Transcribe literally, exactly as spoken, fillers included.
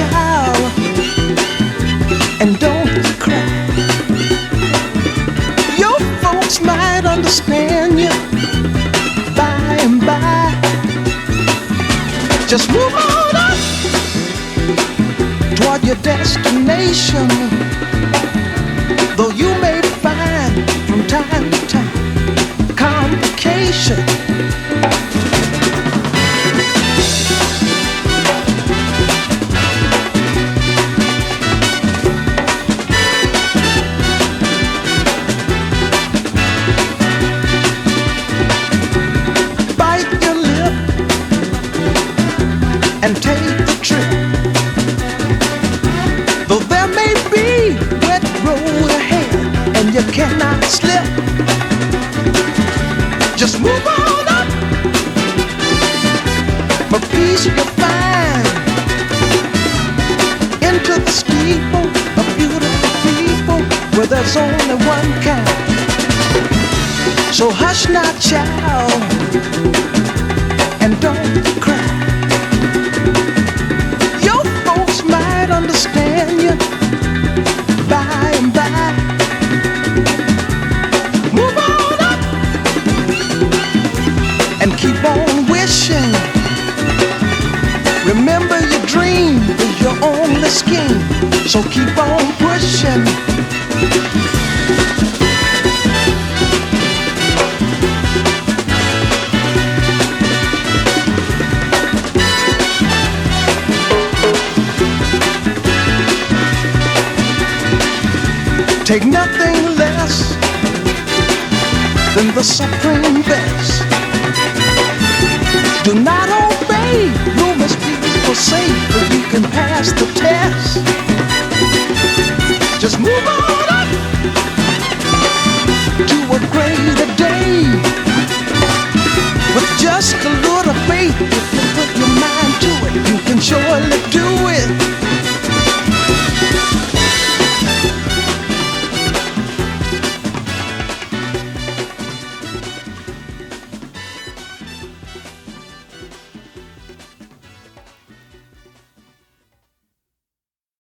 child, and don't cry. Your folks might understand you by and by. Just move on up toward your destination, though you may find from time to time complication. And take the trip, though there may be wet road ahead and you cannot slip. Just move on up for peace you'll find into the steeple of beautiful people where there's only one kind. So hush now, child, and don't cry. Understand you by and by. Move on up and keep on wishing. Remember your dream is your only scheme, so keep on pushing. Take nothing less than the supreme best.